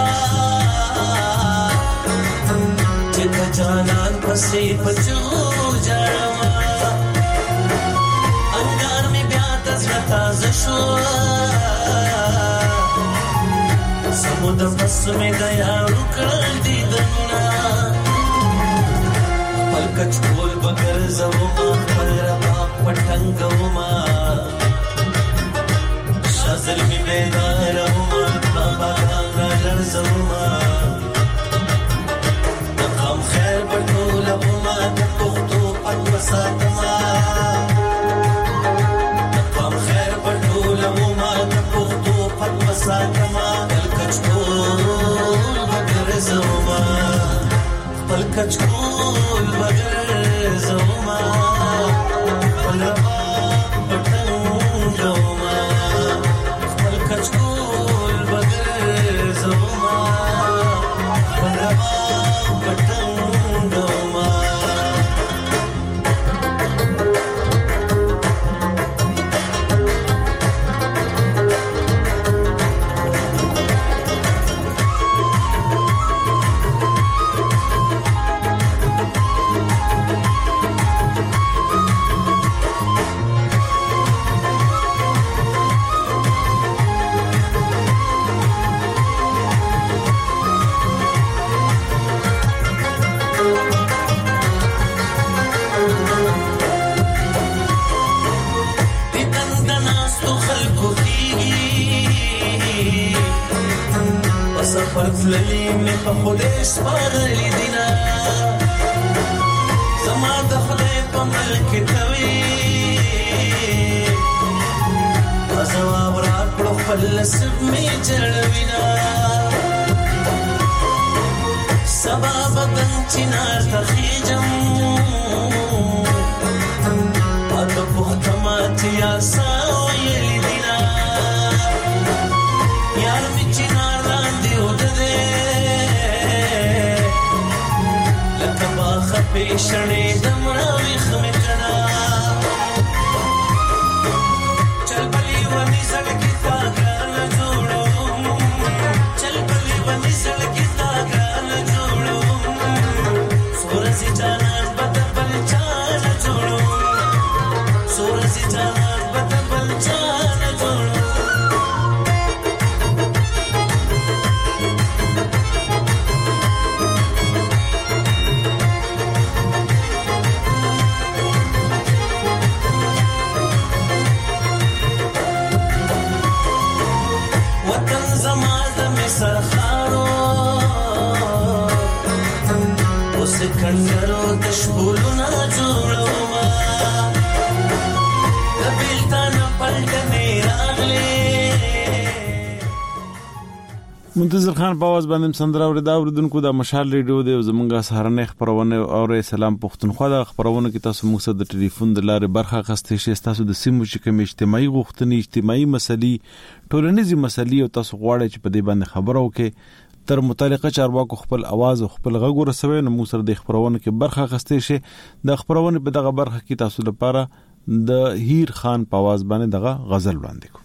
چې د جانان پسې پچو جاړم انګار مې بیا د زړه تازه شو سمود پس مې د یارو کړل دیدنونه پلکچ کول بغیر زوما پرپا پټنګوما شازل می بیداروما بابا غلر زوما تقام خیر پټولوما پختو پټ وساتما تقام خیر پټولوما پختو پټ وساتما پلکچ کول بغیر زوما پلکچ کول بغیر زوما پلوا پټنګوما پلکچ کول بغیر زوما پلوا پټنګوما تللی می په خوده سپارلی دینا زما د خدای په ملک توی ازواب را کړو خپل سب می جړوینا سبا بدن چنار تخیجم اته پختمات یا ساویلی دینا یار می چنار لاندې ودده لکه باخ پیشنې دمرا ویخ می کنا چل بلی ونی زړګی تا ګران جوړو چل بلی ونی زړګی تا ګران جوړو سورسي جانان بدل چان جوړو سورسي جانان بدل چان جوړو وطن زما د مصر خارو اوس کنجرو د شپولو نه جوړو ما د بیلتان پلټنې راغلې منتظر خان په आवाज باندې سندره اوریدا اوریدونکو د مشال ریډیو د زمونږه سهارنې خبرونه او سلام پښتونخوا د خبرونه کې تاسو موږ سره د ټلیفون د لارې برخه غستې شي تاسو د سیمو چې کوم اجتماعي غوښتنې اجتماعي مسلې ټولنیزي مسلې او تاسو غواړئ چې په دې باندې خبرو کې تر متعلقه چارواکو خپل आवाज او خپل غږ ورسوي نو موږ سره د خبرونه کې برخه غستې شي د خبرونه په دغه برخه کې تاسو لپاره د هیر خان په आवाज باندې دغه غزل وړاندې کوم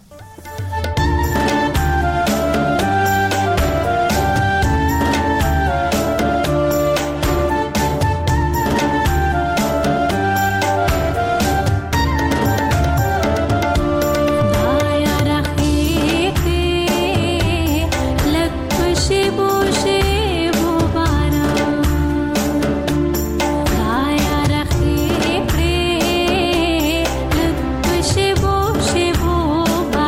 Shibu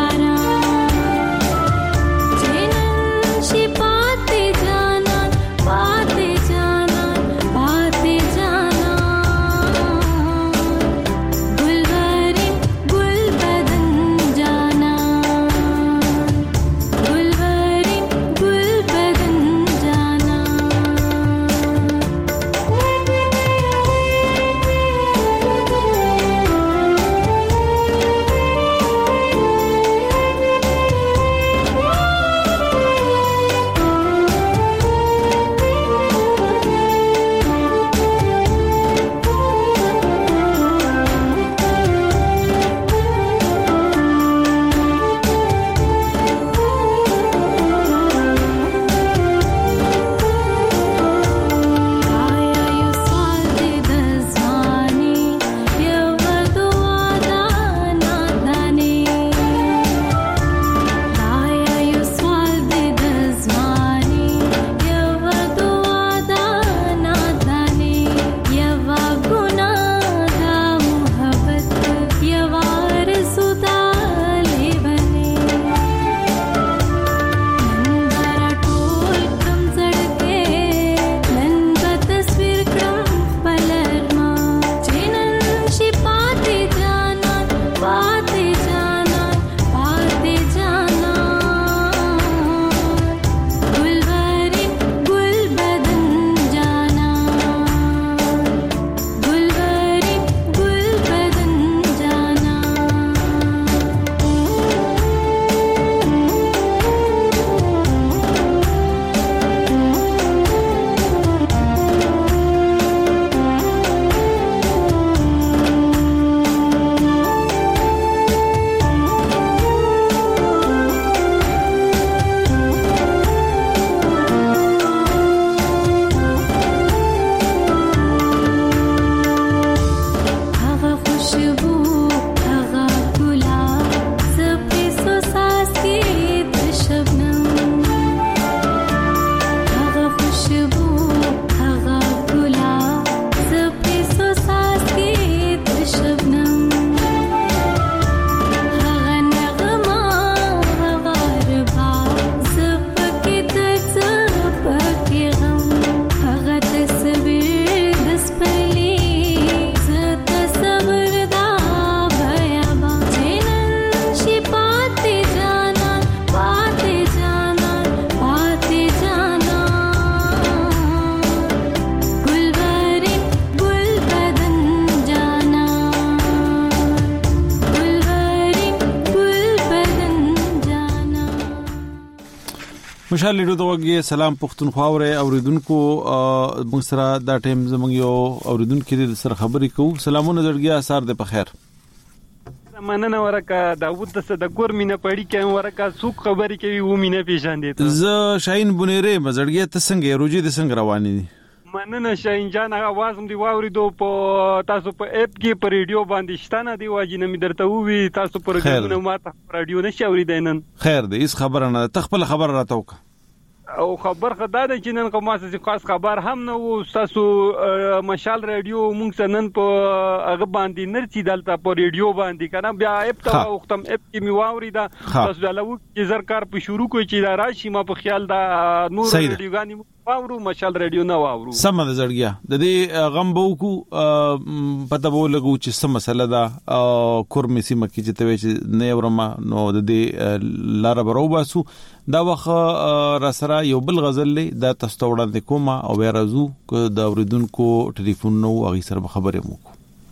مشال لیدو دوغه سلام پښتونخوا اوریدونکو مسترا دا ټیم زموږ یو اوریدونکو سره خبرې کوو. سلامونه زړګیا سار دې په خیر. مننه ورکه داوود د ګور مینه پړی کې ورکه څوک خبرې کوي و مینه پیژان دي. ز شاهین بنيره مزړګیا ته څنګه روجي د څنګه روانې دي؟ مننه شاهین جان आवाज هم دی واوریدو په تاسو په اپ کې په ریډیو باندې شتانه دی واجینه می درته وی تاسو پروګرامونه ماته رادیو نشي اوریدنن. خیر دی هیڅ خبره نه تخپل خبر راته وک او خبر خدا د چینن کومه څه خاص خبر هم نه وو. تاسو مشال رادیو مونږ نن په هغه باندې نرچی دلته په ریډیو باندې کنه بیا اپ ته وختم اپ کې می واوریدا تاسو دلته چې زرکار په شروع کوي چې دا راشي ما په خیال دا نور رادیوګانی واورو مشال رادیو نه واورو. سم د زړګیا د دې غم بوکو پته بو لګو چې سم مسله دا کورمې سیمه کې چې توي چې نه ورما نو د دې لار برو باسو دا وخت را سره یو بل غزل لې دا تاسو وړاندې کومه او بیا راځو د اوریدونکو ټلیفون نو هغه سره خبرې مو.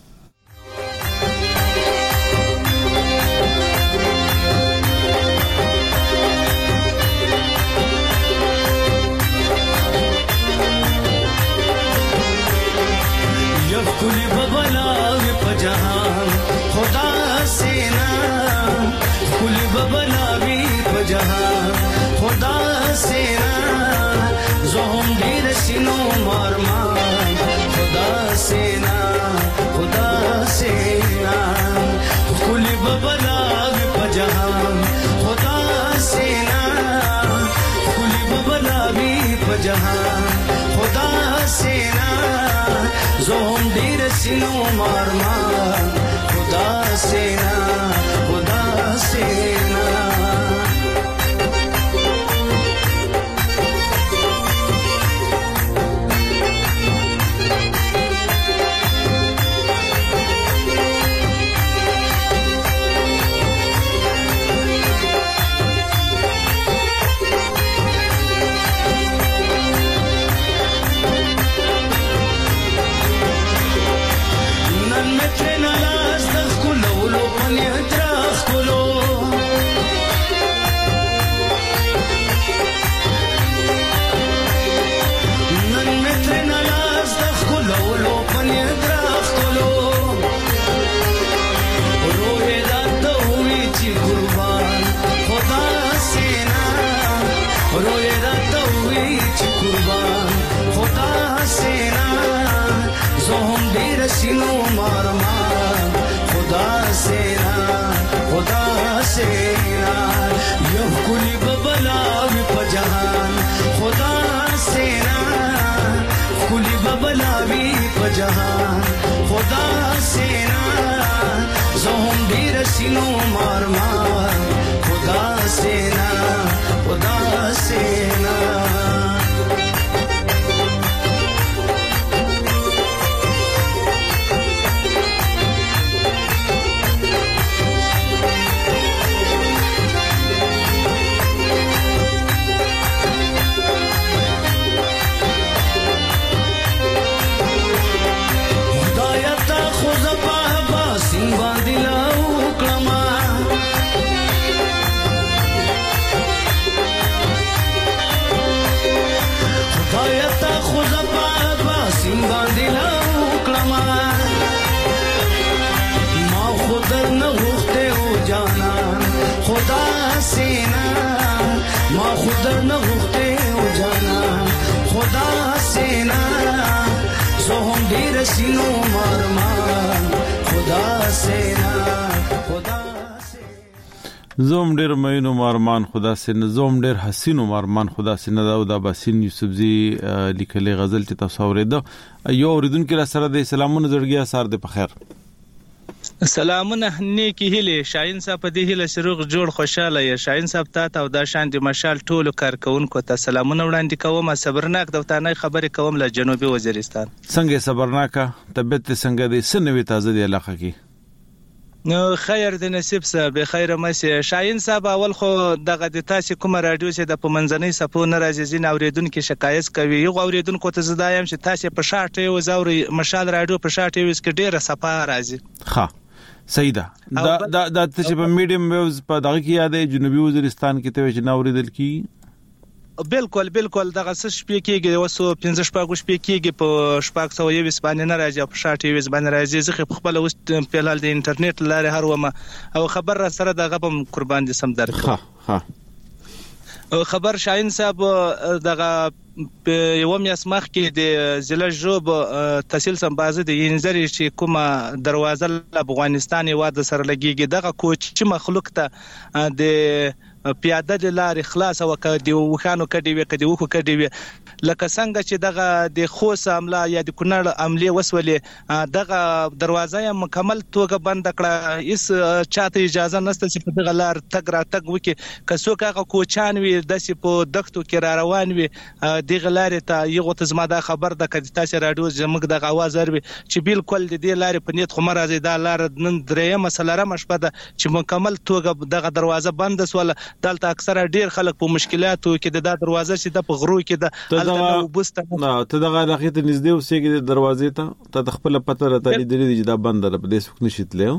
कुली बबलावे पजहान खुदा से ना कुली बबलावे पजहान खुदा से ना जोम दीर सिनो मारमान खुदा से ना कुली बबलावे पजहान खुदा से ना कुली बबलावे पजहान खुदा से ना जोम दीर सिनो मारमान खुदा से ना सिनो मारमान खुदा से ना यो कुली बबलावे पजहान खुदा से ना कुली बबलावे पजहान खुदा से ना जोम दीर सिनो मारमान खुदा से ना सिनो मारमान खुदा से ना زوم ډیر مینو مارمان خدا سينه زوم ډیر حسینو مارمان خدا سينه دا باسین یوسفزی لیکلي غزل چې تاسو اوریدو یو اوریدونکو را سره د سلامونه زړګیا سار د په خیر. سلامونه نیکی هله شاهین صاحب په دې هله شروع جوړ خوشاله یا شاهین صاحب ته او دا شان د مشال ټولو کارکونکو ته سلامونه وړاندې کوم. صبرناک دوتانه خبرې کوم له جنوبي وزیرستان. څنګه صبرناکه طبيعت څنګه دي سنوي تازه دی علاقه کې؟ نو خیر د نصیب صاحب خیر مې شاهین صاحب اول خو دغه د تاسو کوم رادیو چې د پمنځنۍ صفو نه راځي زین اوریدونکو شکایت کوي یو اوریدونکو ته زدایم چې تاسو په شاټه یو زوري مشال رادیو په شاټه یو کې ډیره صفه راځي. ها سیدا دا چې په میډیم ویوز په دغه کې یادې جنوبي وزیرستان کې ته چې ناوریدل کی بالکل دغه څه شپې کېږي وسو 15 شپږ شپې کېږي په شپږ سو یو اسبانه نه راځي په شاټ یو اسبانه راځي زه په خپل اوس په لال د انټرنیټ لاره هر ومه او خبر را سره دغه په قربان دي سم درته خبر شاهین صاحب دغه یو میاسمخ کې د ضلع جوب تحصیل سمبازه د انځري چې کومه دروازه له افغانستان یو د سره لګيږي دغه کوچ چې مخلوق ته د پیاده د لارې خلاص او کدي وخانو کدي وکړي لکه څنګه چې دغه د خوس عمله یا د کونړ عمله وسولې دغه دروازه مکمل توګه بند کړه هیڅ چاته اجازه نشته چې په دغه لار تګ را تګ وکي کڅو هغه کوچان وي د په دښتو کې را روان وي دغه لارې ته یو ته زما دا خبر د کدي تاسو رادیو زموږ د आवाज اروي چې بالکل د دې لارې په نیت خو مرزي دا لار نن درې مسله مشبه ده چې مکمل توګه دغه دروازه بند سول دلته اکثره ډیر خلک په مشکلاتو کې د دروازه چې د غرو کې د الته وبسته نه ته دغه راخته نږدې اوسېږي د دروازې ته خپل پته راته لیدلې چې دا بند ده په دې سوک نشیتلې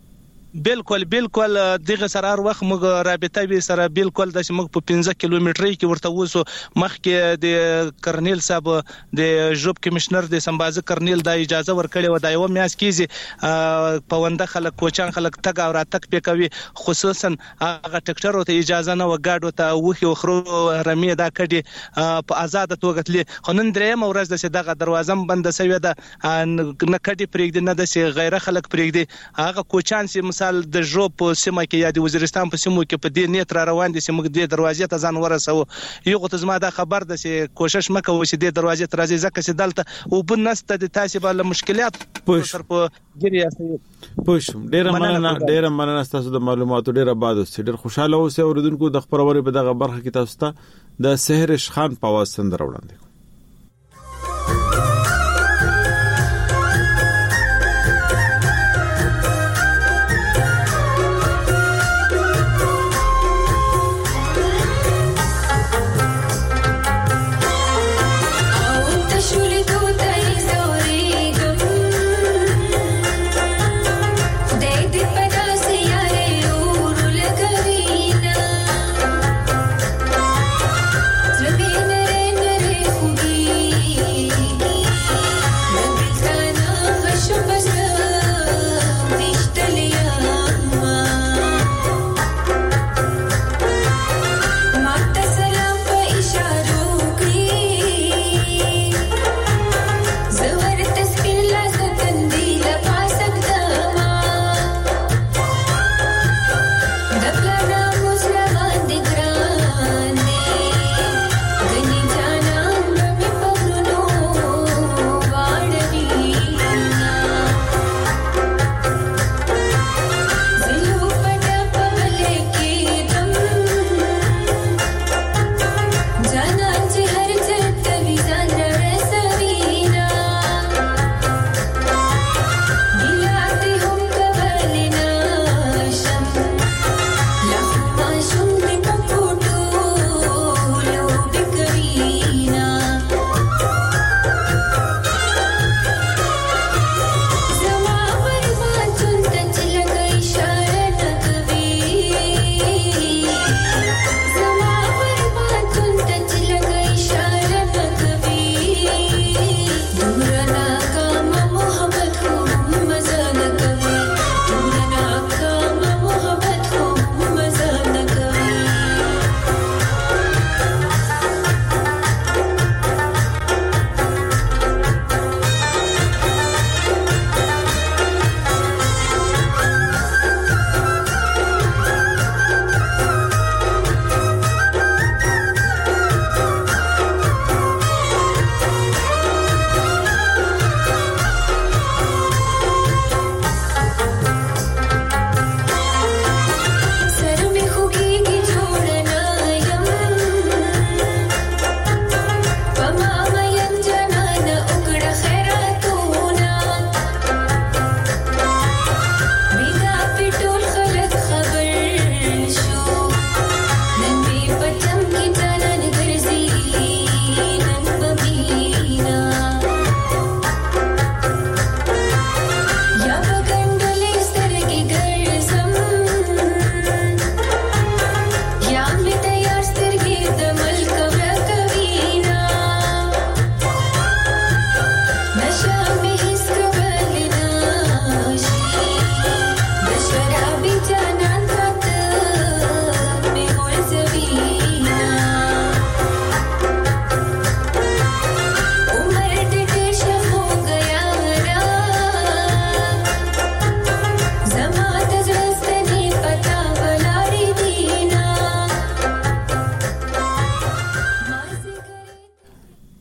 بالکل دغه سرار وخت موږ رابطه به سره بالکل د موږ په 15 کیلومتري کې ورته وسو مخکې د کرنیل صاحب د جوب کمشنر د سمبازه کرنیل د اجازه ورکړې و د یو میاس کېږي پونده خلک کوچان خلک تګ او راتګ پکوي خصوصا هغه ټکټر ته اجازه نه وګاډو ته وخي خرو رمي دا کډي په آزاد توګه تل خنن درې مورز د دغه دروازه بند سوي ده نه کډي پرېږدي نه د غیر خلک پرېږدي هغه کوچان سي مثال د جوب په سیمه کې یا د وزیرستان په سیمو کې په دې نیت را روان دي چې موږ د دروازې ته ځان ورسو یو غو ته زما دا خبر ده چې کوشش مکو چې د دروازې ته راځي ځکه چې دلته او بنسته د تاسو بل مشکلات پر په ګریاسي ډیر مننه تاسو د معلوماتو ډیر آباد اوسئ ډیر خوشاله اوسئ اوریدونکو د خبروري په دغه برخه کې تاسو ته د سحر خان په आवाज سندره وړاندې Looking at it,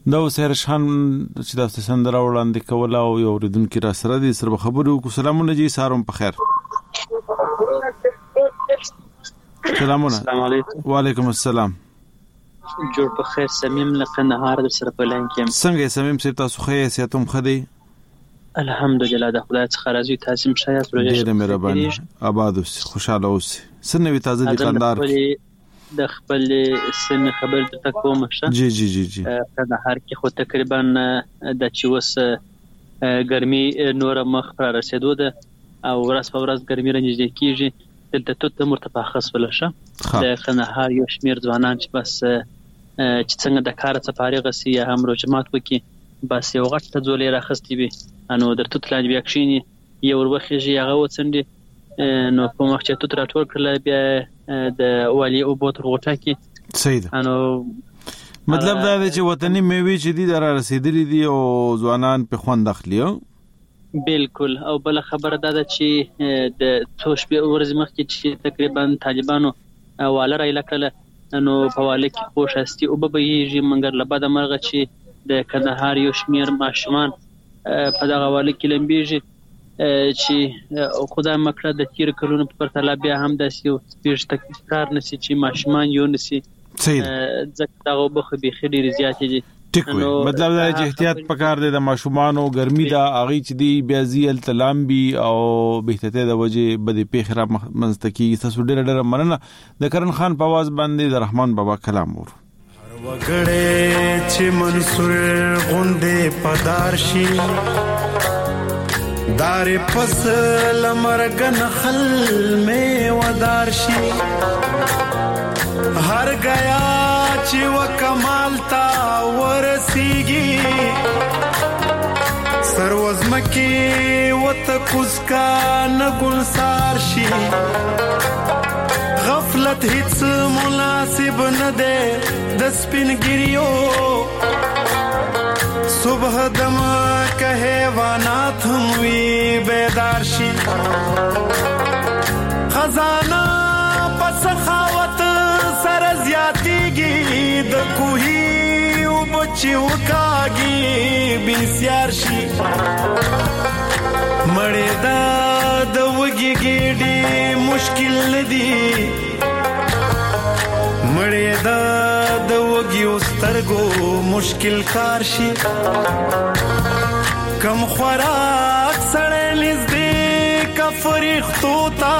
دا سهرش خان چې تاسو سندره وړاندې کوله او یو ردونکو را سره دي سره خبرو کو. سلامونه جی، ساروم په خیر. سلامونه. السلام علیکم. وعلیکم السلام. جوړ په خیر. سمیم لقنهار در سره په لاین کې. څنګه سمیم سي تاسو خیر سياتم خدي؟ الحمدلله د خدای څخه راضي. تاسو مشایا پروژه ډېر مهرباني. آباد اوسئ، خوشاله اوسئ. سنوي تازه دي کاندار د خپل سن خبر ته کوم شه. جی جی جی جی. کندهار کې خو تقریبا د چوس ګرمي نور مخ را رسیدو ده او ورځ په ورځ ګرمي رنځ کیږي. د ته مرتفع خاص ولشه د کندهار یو شمیر ځوانان چې بس چې څنګه د کار څخه فارغ سي یا هم روجمات وکي بس یو غټ ته ځولې راخستې وي انو درته تلان بیا کښینی یو وروخیږي هغه وڅنډي نو په مخ چې تو تر ټول کړل بیا د والی او بوت روټه کې صحیح ده. انو مطلب دا دی چې وطني میوي چې دي در رسیدلې دي او ځوانان په خوند اخلي. بالکل. او بل خبره ده چې د څو شپې ورځې مخکې چې تقریبا طالبانو واله را لکله نو په واله کې خوشاستي او به یې منګر لبد مرغه چې د کندهار یو شمیر ماشومان په دغه واله کې لمبيږي چې خدای مکړه د تیر کلونو په پرتله بیا هم د سیو پیش تکرار نسی چې ماشومان یو نسی ځکه دغه بخ به خډيري زیات دي. ټیک وي. مطلب دا چې احتیاط پکار دی د ماشومان او ګرمي دا اغي چې دی بیا زیل تلامبي او بهتته د وجه بده پیخره منستکی تاسو ډېر مننه. د کرن خان په आवाज باندې د رحمان بابا کلام ور وګړې چې منصور غوندې پدار شي دار فصل مرګن خل میں ودار شي هر گیا چې وکمال تا ورسیږي سروزمکی وتکوز کا نګلسار شي غفلت هیڅ مناسب نه ده د سپینګریو صبح دم که حیوانات هم وی بیدار شي خزانه پس خاوت سر زیاتیږي د کوهی او بچي وکاږي بنسیار شي مړې دا د وګي ګډي مشکل ندي مړې دا د وګي سترګو مشکل کار شي کم خوراک سړې نږدې کا فرښتو تا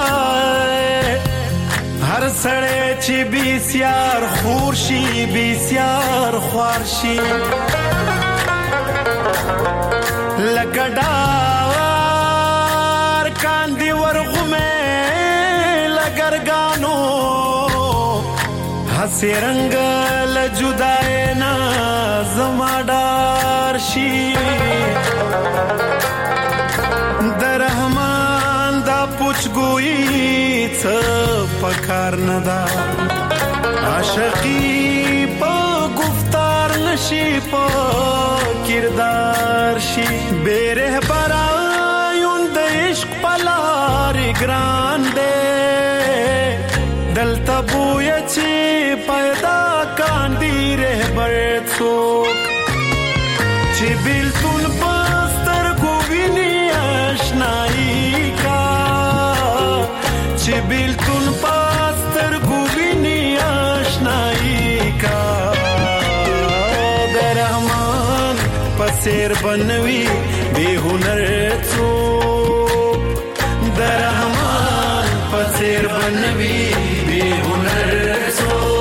هر سړې چې بیسیار خور شي بیسیار خوار شي لګډار کاندي ورغمه لګرګانو هسي رنگ لجدای نا زمادار شي درحمان دا پوچګوئی څه پکار نه دا عاشقی په گفتار نشي په کردار شي بیره برایون د عشق پلار ګران دے دلته بویا چې پیدا کاندي رهبر څوک چې بیلتون پستر کو ویني آشنایی کا چې بیلتون پستر کو ویني آشنایی کا درحمان پسیر بنوي بے هنر څوک درحمان پسیر بنوي بے هنر څوک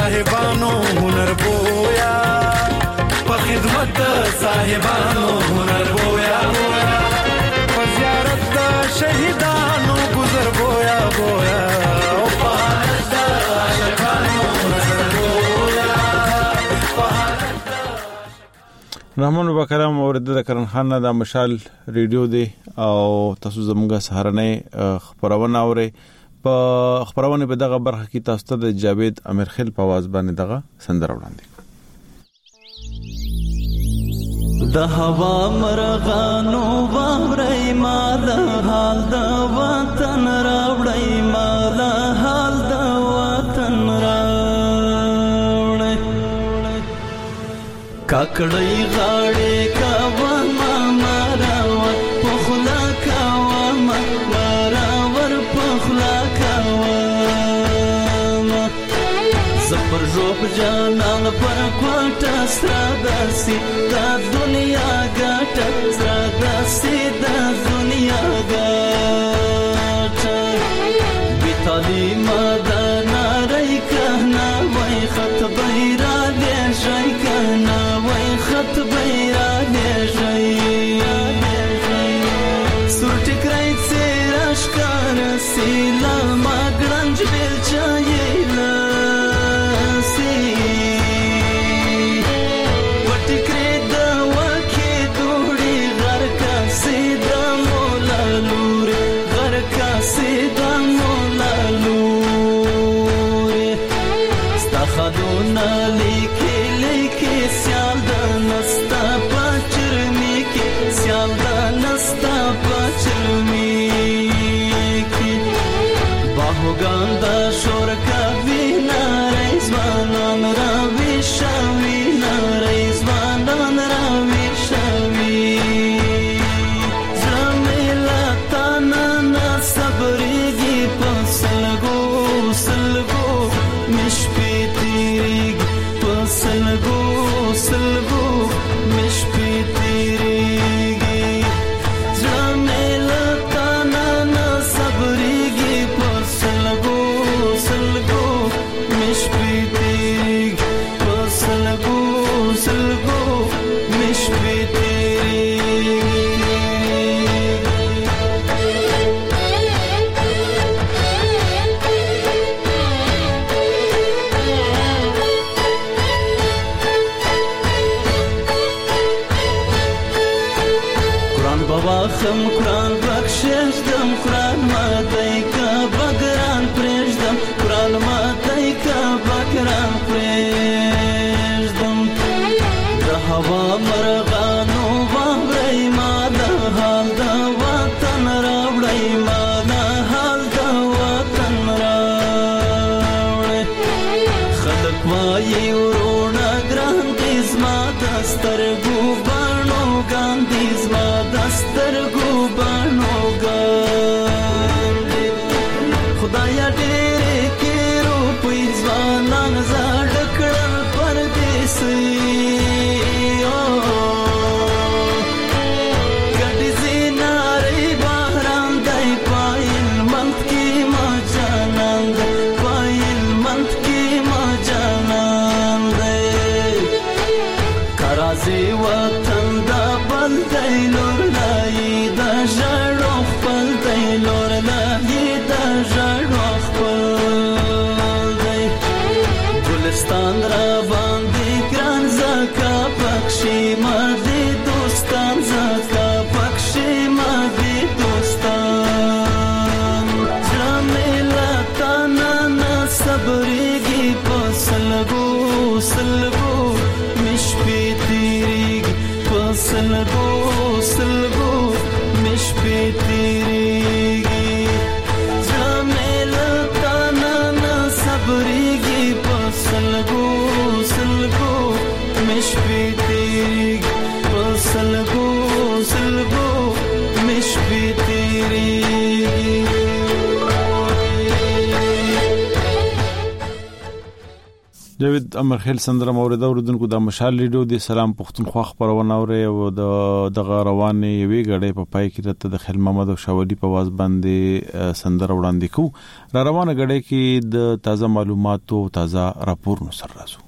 صاحبانو هنر بویا په خدمت صاحبانو هنر بویا په زیارت د شهیدانو گذر بویا بویا او په حالت د عاشقانو نظر بویا رحمان وبکرم اوریدل کرن خان د مشال ریډیو دی او تاسو زموږه سهارنې خبرونه اوري په خبرونه په دغه برخه کې تاسو ته د جاوید امرخیل په आवाज باندې دغه سندره وړاندې د هوا مرغانو باورې ما د حال د وطن راوړې ما د حال د وطن راوړې کاکړې غاړې کا ما مراور پخلا کا ما مراور پخلا کا زپر روح جانان پر کوټه سرادسي د دنیا ګټه سرادسي د دنیا ګټه بیتالي مدنا رای کنا وای خط بیرا دې شي کنا وای خط بیرا دې شي سورټ کرای سراش کار سیلا ماګرنج بل چایلا جاوید امرخیل سندره مورده اوردونکو د مشال ریډیو د سلام پښتونخوا خبرونه اوري او د روانې یوې غړې په پای کې راته د خیل محمد شاولی په واز باندې سندره وړاندې کو را روانه غړې کې د تازه معلوماتو تازه راپور نو سر راځو.